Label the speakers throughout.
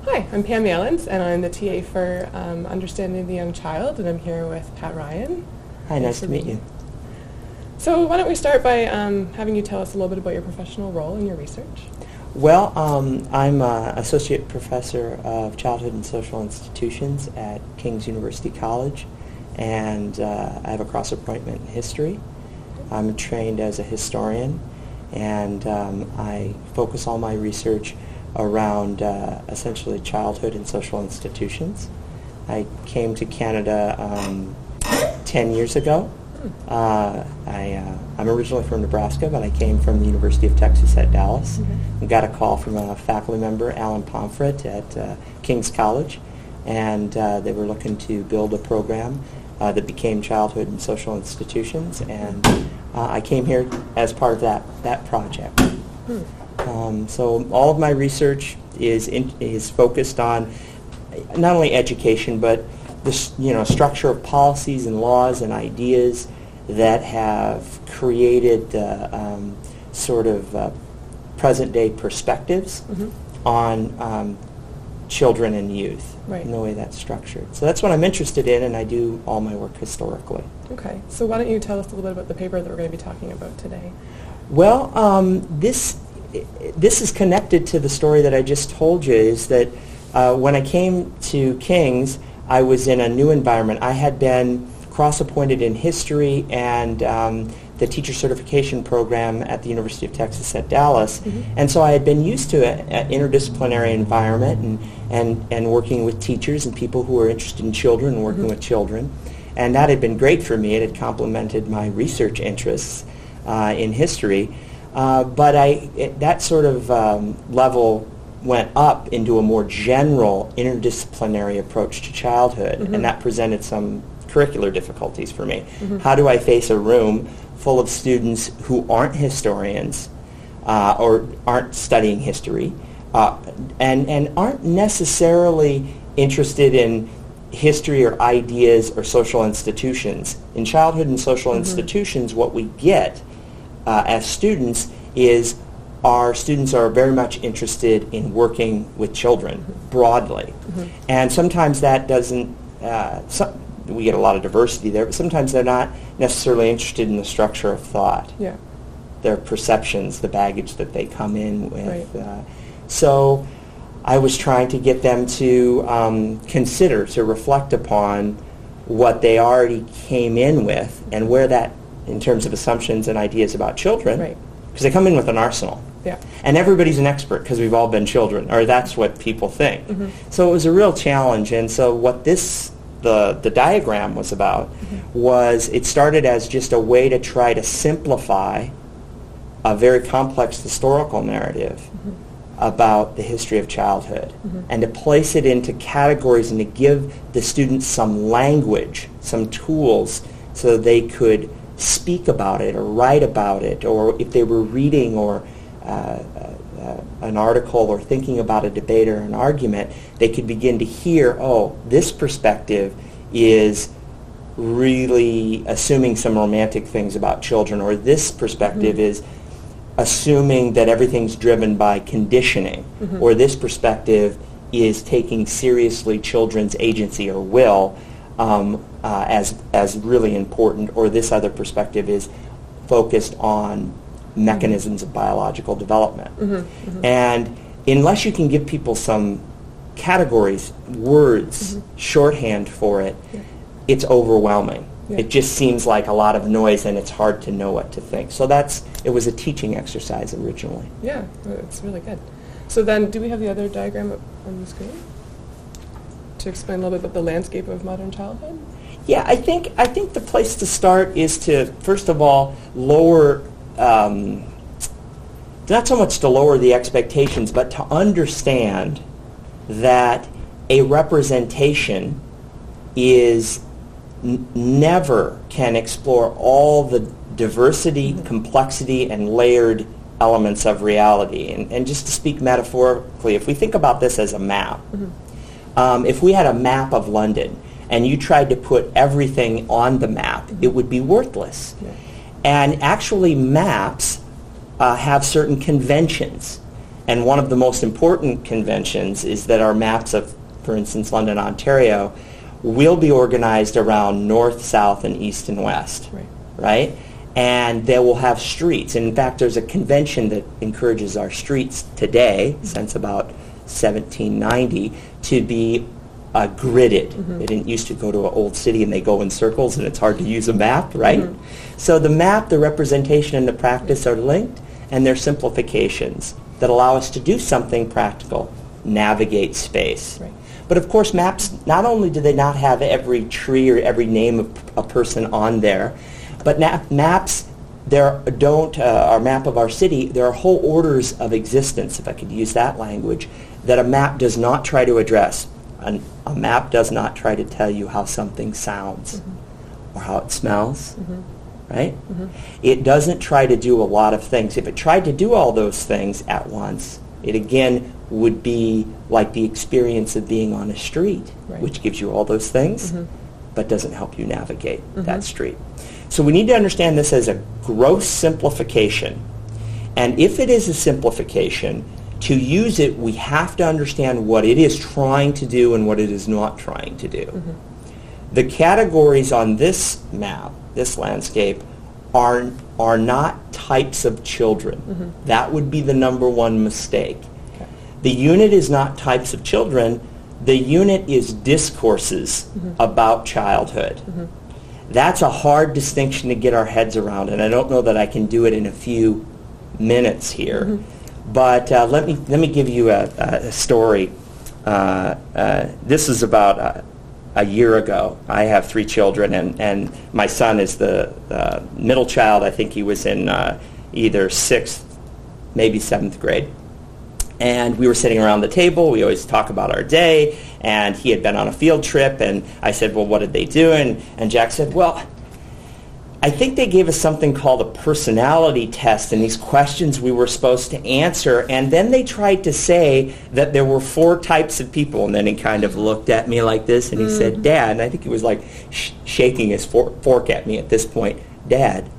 Speaker 1: Hi, I'm Pam Yellens, and I'm the TA for Understanding the Young Child, and I'm here with Pat Ryan.
Speaker 2: Hi, nice to meet you.
Speaker 1: So why don't we start by having you tell us a little bit about your professional role in your research?
Speaker 2: Well, I'm Associate Professor of Childhood and Social Institutions at King's University College, and I have a cross-appointment in history. I'm trained as a historian, and I focus all my research around essentially childhood and social institutions. I came to Canada 10 years ago. I'm originally from Nebraska, but I came from the University of Texas at Dallas and got a call from a faculty member, Alan Pomfret, at King's College, and they were looking to build a program that became Childhood and Social Institutions, and I came here as part of that project. So all of my research is focused on not only education, but the structure of policies and laws and ideas that have created sort of present-day perspectives on children and youth, and the way that's structured. So that's what I'm interested in, and I do all my work historically.
Speaker 1: Okay, so why don't you tell us a little bit about the paper that we're going to be talking about today?
Speaker 2: Well, this is connected to the story that I just told you, is that when I came to King's, I was in a new environment. I had been cross-appointed in history and the teacher certification program at the University of Texas at Dallas, and so I had been used to an interdisciplinary environment and working with teachers and people who were interested in children and working with children, and that had been great for me. It had complemented my research interests in history. But that sort of level went up into a more general interdisciplinary approach to childhood, and that presented some curricular difficulties for me. How do I face a room full of students who aren't historians or aren't studying history and aren't necessarily interested in history or ideas or social institutions? In childhood and social institutions, what we get as students is our students are very much interested in working with children broadly. And sometimes that doesn't, we get a lot of diversity there, but sometimes they're not necessarily interested in the structure of thought, their perceptions, the baggage that they come in with. So I was trying to get them to consider, to reflect upon what they already came in with and where that, in terms of assumptions and ideas about children, because they come in with an arsenal. And everybody's an expert because we've all been children, or that's what people think. So it was a real challenge, and so what the diagram was about was, it started as just a way to try to simplify a very complex historical narrative about the history of childhood, and to place it into categories and to give the students some language, some tools, so they could speak about it or write about it, or if they were reading or an article or thinking about a debate or an argument, they could begin to hear, oh, this perspective is really assuming some romantic things about children, or this perspective is assuming that everything's driven by conditioning, or this perspective is taking seriously children's agency or will as really important, or this other perspective is focused on mechanisms of biological development. And unless you can give people some categories, words, shorthand for it, it's overwhelming. It just seems like a lot of noise, and it's hard to know what to think. So it was a teaching exercise originally.
Speaker 1: Yeah, it's really good. So then, do we have the other diagram on the screen to explain a little bit about the landscape of modern childhood?
Speaker 2: Yeah, I think the place to start is to, first of all, lower, not so much to lower the expectations, but to understand that a representation is never can explore all the diversity, complexity, and layered elements of reality. And just to speak metaphorically, if we think about this as a map, if we had a map of London and you tried to put everything on the map, it would be worthless. And actually maps have certain conventions. And one of the most important conventions is that our maps of, for instance, London, Ontario, will be organized around north, south, and east and west, right? And they will have streets. And in fact, there's a convention that encourages our streets today, since about 1790, to be gridded. They didn't used to go to an old city and they go in circles and it's hard to use a map, right? So the map, the representation, and the practice are linked, and they're simplifications that allow us to do something practical, navigate space. But of course, maps, not only do they not have every tree or every name of a person on there, but maps, our map of our city, there are whole orders of existence, if I could use that language, that a map does not try to address. A map does not try to tell you how something sounds or how it smells, right? It doesn't try to do a lot of things. If it tried to do all those things at once, it again would be like the experience of being on a street, which gives you all those things, but doesn't help you navigate that street. So we need to understand this as a gross simplification. And if it is a simplification, to use it, we have to understand what it is trying to do and what it is not trying to do. The categories on this map, this landscape, are not types of children. That would be the number one mistake. The unit is not types of children. The unit is discourses about childhood. That's a hard distinction to get our heads around, and I don't know that I can do it in a few minutes here. But let me give you a story. This is about a year ago. I have 3 children, and my son is the middle child. I think he was in either 6th, maybe 7th grade. And we were sitting around the table. We always talk about our day. And he had been on a field trip. And I said, well, what did they do? And Jack said, well, I think they gave us something called a personality test, and these questions we were supposed to answer. And then they tried to say that there were 4 types of people. And then he kind of looked at me like this, and he said, Dad, and I think he was like shaking his fork at me at this point, Dad,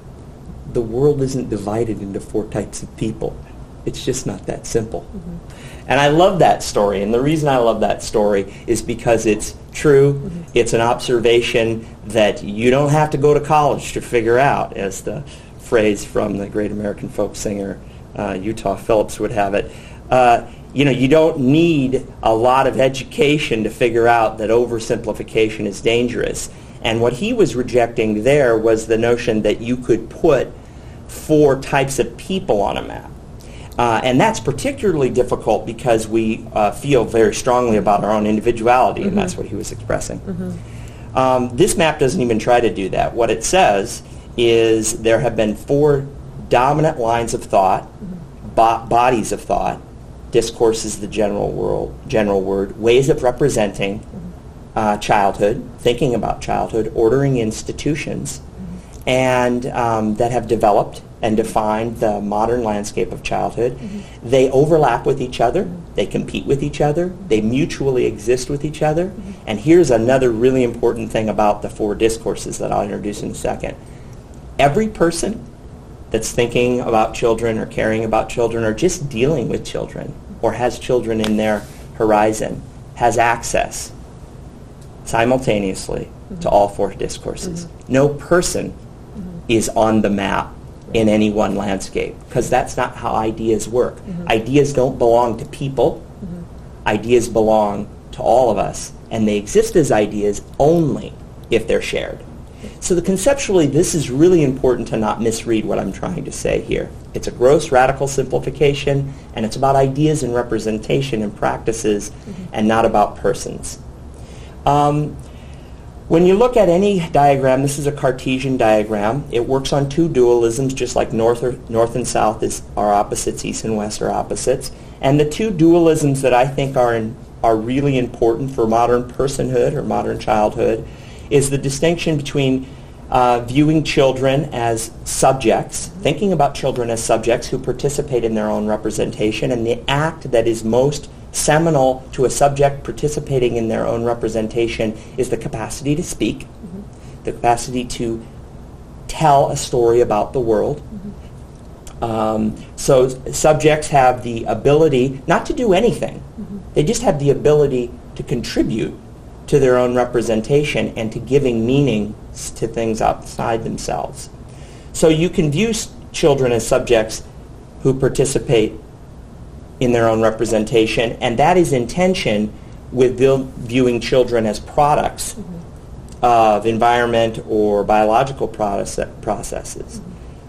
Speaker 2: the world isn't divided into 4 types of people. It's just not that simple. And I love that story. And the reason I love that story is because it's true. It's an observation that you don't have to go to college to figure out, as the phrase from the great American folk singer Utah Phillips would have it. You don't need a lot of education to figure out that oversimplification is dangerous. And what he was rejecting there was the notion that you could put 4 types of people on a map. And that's particularly difficult because we feel very strongly about our own individuality, and that's what he was expressing. This map doesn't even try to do that. What it says is there have been 4 dominant lines of thought, bodies of thought. Discourse is the general word, ways of representing childhood, thinking about childhood, ordering institutions, and that have developed and defined the modern landscape of childhood. They overlap with each other. They compete with each other. They mutually exist with each other. And here's another really important thing about the 4 discourses that I'll introduce in a second. Every person that's thinking about children or caring about children or just dealing with children or has children in their horizon has access simultaneously to all 4 discourses. No person is on the map in any one landscape, because that's not how ideas work. Ideas don't belong to people. Ideas belong to all of us, and they exist as ideas only if they're shared. So conceptually, this is really important to not misread what I'm trying to say here. It's a gross, radical simplification, and it's about ideas and representation and practices, and not about persons. When you look at any diagram, this is a Cartesian diagram. It works on 2 dualisms, just like north and south are opposites, east and west are opposites. And the 2 dualisms that I think are really important for modern personhood or modern childhood is the distinction between viewing children as subjects, thinking about children as subjects who participate in their own representation, and the act that is most seminal to a subject participating in their own representation is the capacity to speak, the capacity to tell a story about the world, So subjects have the ability not to do anything. They just have the ability to contribute to their own representation and to giving meaning to things outside themselves. So you can view children as subjects who participate in their own representation, and that is in tension with viewing children as products of environment or biological processes.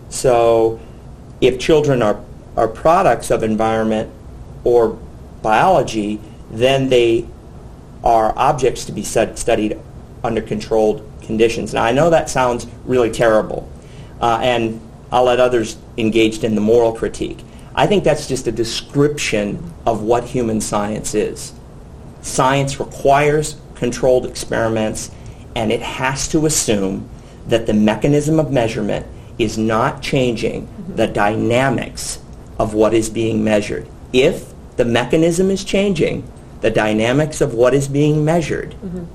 Speaker 2: So if children are products of environment or biology, then they are objects to be studied under controlled conditions. Now, I know that sounds really terrible, and I'll let others engaged in the moral critique. I think that's just a description of what human science is. Science requires controlled experiments, and it has to assume that the mechanism of measurement is not changing the dynamics of what is being measured. If the mechanism is changing the dynamics of what is being measured,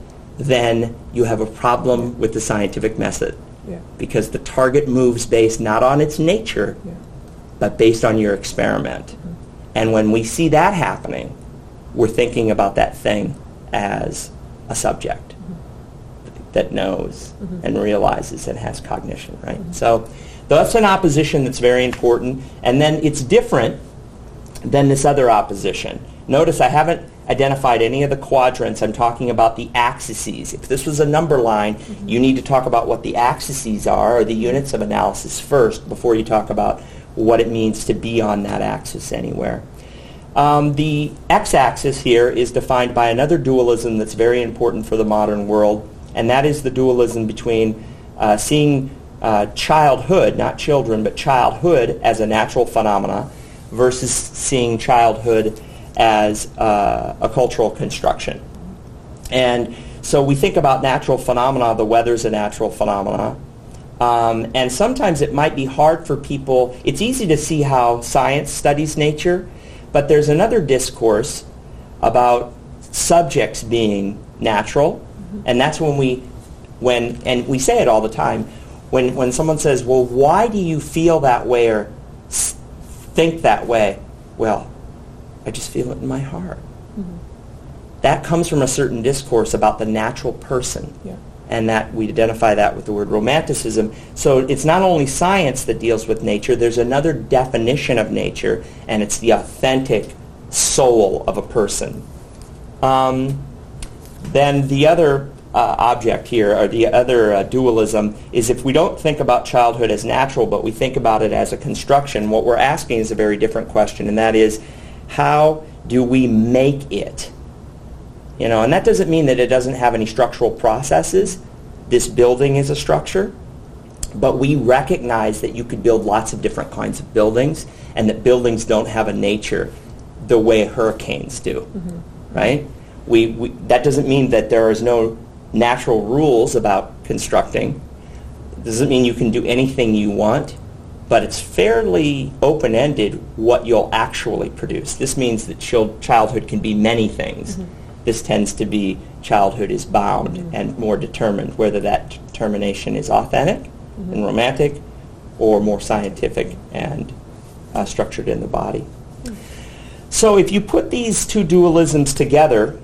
Speaker 2: then you have a problem with the scientific method.
Speaker 1: Yeah.
Speaker 2: Because the target moves based not on its nature,
Speaker 1: Yeah.
Speaker 2: but based on your experiment. And when we see that happening, we're thinking about that thing as a subject that knows and realizes and has cognition, right? So that's an opposition that's very important. And then it's different than this other opposition. Notice I haven't identified any of the quadrants. I'm talking about the axes. If this was a number line, you need to talk about what the axes are, or the units of analysis first, before you talk about what it means to be on that axis anywhere. The x-axis here is defined by another dualism that's very important for the modern world, and that is the dualism between seeing childhood, not children, but childhood as a natural phenomena versus seeing childhood as a cultural construction. And so we think about natural phenomena, the weather's a natural phenomena, and sometimes it might be hard for people. It's easy to see how science studies nature, but there's another discourse about subjects being natural, and that's when and we say it all the time, when someone says, well, why do you feel that way or think that way? Well, I just feel it in my heart. That comes from a certain discourse about the natural person.
Speaker 1: Yeah.
Speaker 2: And that we identify that with the word romanticism. So it's not only science that deals with nature, there's another definition of nature, and it's the authentic soul of a person. Then the other object here, or the other dualism, is if we don't think about childhood as natural, but we think about it as a construction, what we're asking is a very different question, and that is, how do we make it? You know, and that doesn't mean that it doesn't have any structural processes. This building is a structure, but we recognize that you could build lots of different kinds of buildings, and that buildings don't have a nature the way hurricanes do, right? That doesn't mean that there is no natural rules about constructing. It doesn't mean you can do anything you want, but it's fairly open-ended what you'll actually produce. This means that childhood can be many things. This tends to be childhood is bound and more determined, whether that determination is authentic and romantic or more scientific and structured in the body. So if you put these two dualisms together,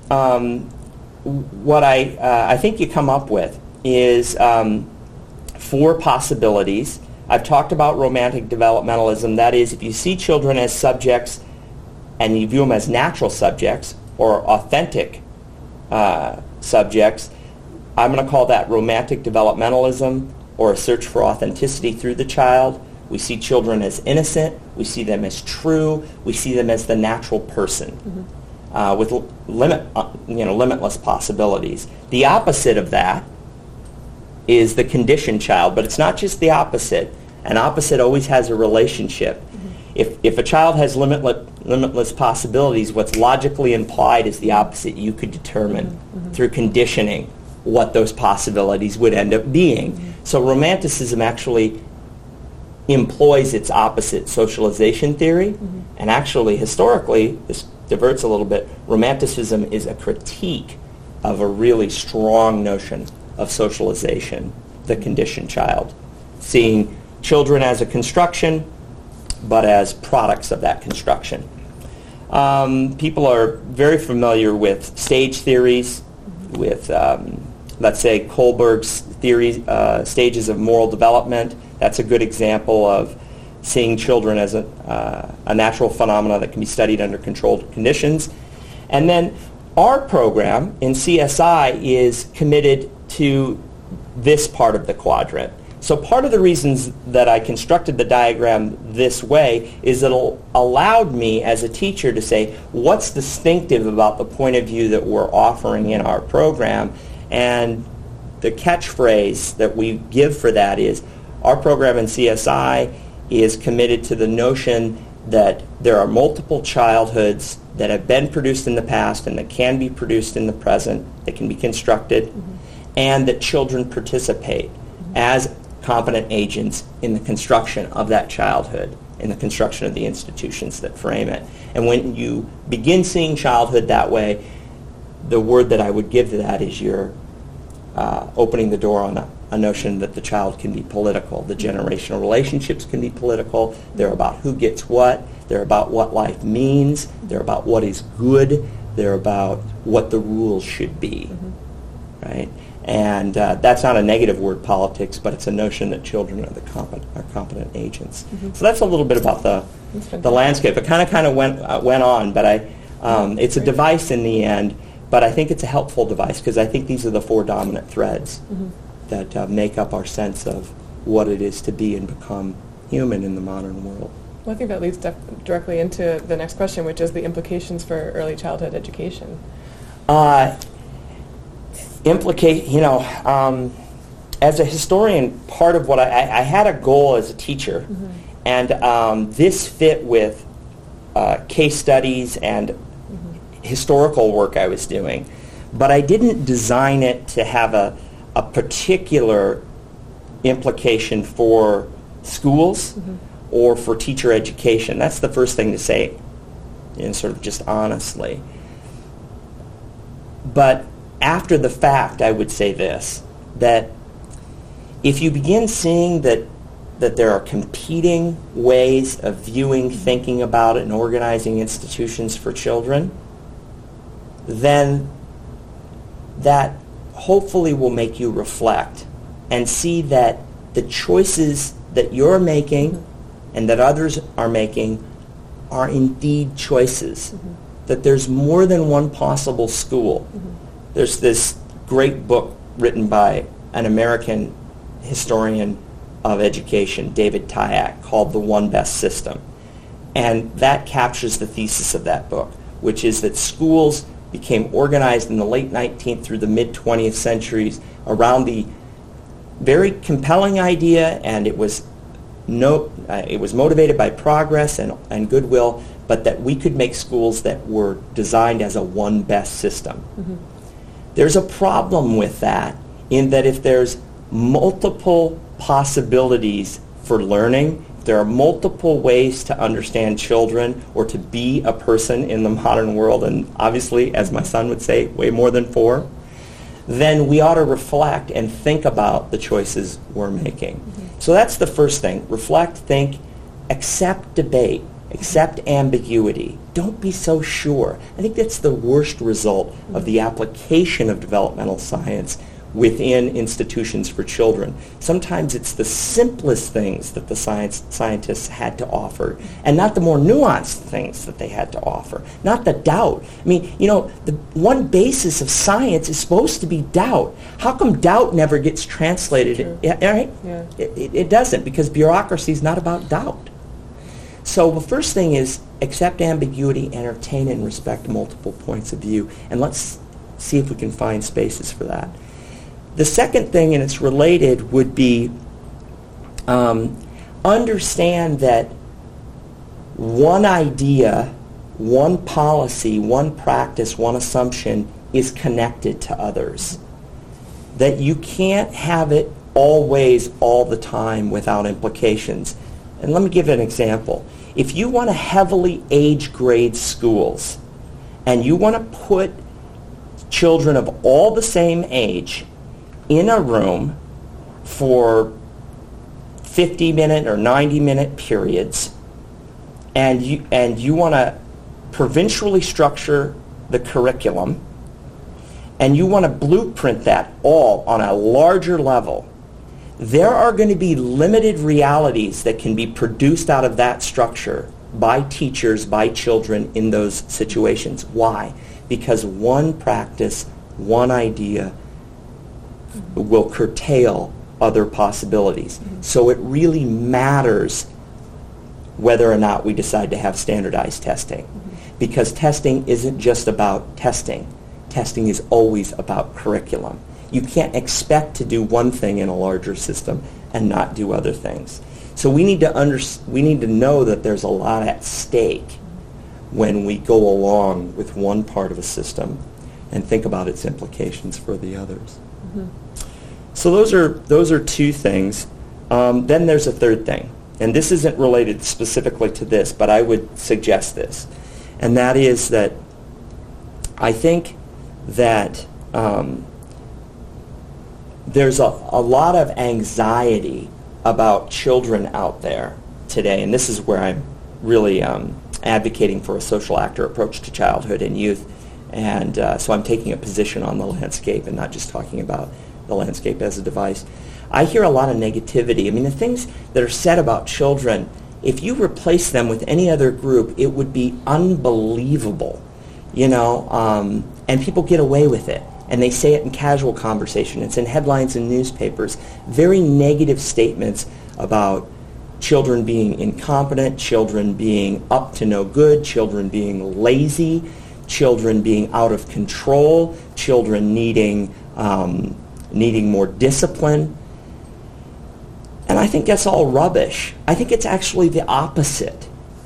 Speaker 2: what I think you come up with is 4 possibilities. I've talked about romantic developmentalism. That is, if you see children as subjects and you view them as natural subjects or authentic subjects, I'm going to call that romantic developmentalism, or a search for authenticity through the child. We see children as innocent. We see them as true. We see them as the natural person with limitless possibilities. The opposite of that is the conditioned child, but it's not just the opposite. An opposite always has a relationship. If a child has limitless possibilities, what's logically implied is the opposite. You could determine through conditioning what those possibilities would end up being. So romanticism actually employs its opposite, socialization theory, and actually historically, this diverts a little bit, romanticism is a critique of a really strong notion of socialization, the conditioned child. Seeing children as a construction but as products of that construction. People are very familiar with stage theories, with, let's say, Kohlberg's theory, stages of moral development. That's a good example of seeing children as a natural phenomena that can be studied under controlled conditions. And then our program in CSI is committed to this part of the quadrant. So part of the reasons that I constructed the diagram this way is it'll allowed me as a teacher to say what's distinctive about the point of view that we're offering in our program, and the catchphrase that we give for that is our program in CSI is committed to the notion that there are multiple childhoods that have been produced in the past and that can be produced in the present, that can be constructed, and that children participate as competent agents in the construction of that childhood, in the construction of the institutions that frame it. And when you begin seeing childhood that way, the word that I would give to that is you're opening the door on a notion that the child can be political. The generational relationships can be political. They're about who gets what. They're about what life means. They're about what is good. They're about what the rules should be, right? And that's not a negative word, politics, but it's a notion that children are competent agents. So that's a little bit about the landscape. It kind of went on, but it's a device in the end. But I think it's a helpful device because I think these are the four dominant threads that make up our sense of what it is to be and become human in the modern world.
Speaker 1: Well, I think that leads directly into the next question, which is the implications for early childhood education. As a historian, part of what I had a goal as a teacher, and this fit with case studies and historical work I was doing, but I didn't design it to have a particular implication for schools or for teacher education. That's the first thing to say, sort of just honestly. But after the fact, I would say this, that if you begin seeing that there are competing ways of viewing, thinking about it, and organizing institutions for children, then that hopefully will make you reflect and see that the choices that you're making and that others are making are indeed choices, that there's more than one possible school. There's this great book written by an American historian of education, David Tyack, called The One Best System. And that captures the thesis of that book, which is that schools became organized in the late 19th through the mid-20th centuries around the very compelling idea, and it was motivated by progress and goodwill, but that we could make schools that were designed as a one best system. There's a problem with that in that if there's multiple possibilities for learning, there are multiple ways to understand children or to be a person in the modern world, and obviously, as my son would say, way more than four, then we ought to reflect and think about the choices we're making. So that's the first thing. Reflect, think, accept debate, accept ambiguity. Don't be so sure. I think that's the worst result of the application of developmental science within institutions for children. Sometimes it's the simplest things that the scientists had to offer, and not the more nuanced things that they had to offer, not the doubt. I mean, the one basis of science is supposed to be doubt. How come doubt never gets translated? Right? Yeah.
Speaker 2: It doesn't, because bureaucracy is not about doubt. So the first thing is accept ambiguity, entertain and respect multiple points of view, and let's see if we can find spaces for that. The second thing, and it's related, would be understand that one idea, one policy, one practice, one assumption is connected to others. That you can't have it always, all the time, without implications. And let me give an example. If you want to heavily age grade schools, and you want to put children of all the same age in a room for 50-minute or 90-minute periods and you want to provincially structure the curriculum, and you want to blueprint that all on a larger level, there are going to be limited realities that can be produced out of that structure by teachers, by children in those situations. Why? Because one practice, one idea will curtail other possibilities. So it really matters whether or not we decide to have standardized testing. Because testing isn't just about testing. Testing is always about curriculum. You can't expect to do one thing in a larger system and not do other things. So we need to know that there's a lot at stake when we go along with one part of a system and think about its implications for the others. So those are two things. Then there's a third thing, and this isn't related specifically to this, but I would suggest this, and that is that I think that there's a lot of anxiety about children out there today, and this is where I'm really advocating for a social actor approach to childhood and youth, and so I'm taking a position on the landscape and not just talking about the landscape as a device. I hear a lot of negativity. I mean, the things that are said about children, if you replace them with any other group, it would be unbelievable, and people get away with it. And they say it in casual conversation. It's in headlines in newspapers. Very negative statements about children being incompetent, children being up to no good, children being lazy, children being out of control, children needing more discipline. And I think that's all rubbish. I think it's actually the opposite.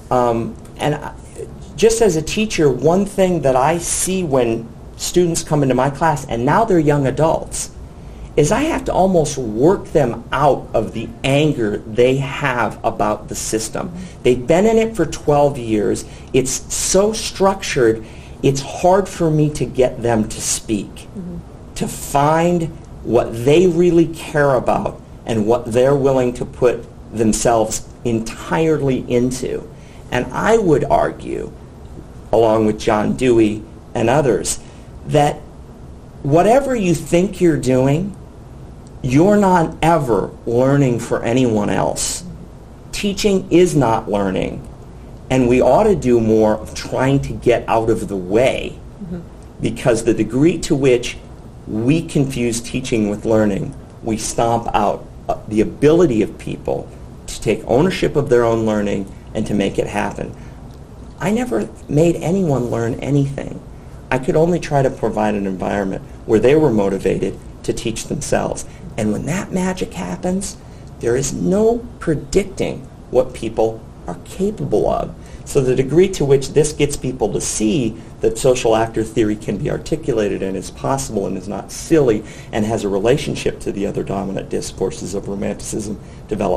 Speaker 2: Just as a teacher, one thing that I see when students come into my class, and now they're young adults, is I have to almost work them out of the anger they have about the system. They've been in it for 12 years. It's so structured, it's hard for me to get them to speak, to find what they really care about and what they're willing to put themselves entirely into. And I would argue, along with John Dewey and others, that whatever you think you're doing, you're not ever learning for anyone else. Teaching is not learning, and we ought to do more of trying to get out of the way, because the degree to which we confuse teaching with learning, we stomp out the ability of people to take ownership of their own learning and to make it happen. I never made anyone learn anything. I could only try to provide an environment where they were motivated to teach themselves. And when that magic happens, there is no predicting what people are capable of. So the degree to which this gets people to see that social actor theory can be articulated and is possible and is not silly and has a relationship to the other dominant discourses of romanticism, development,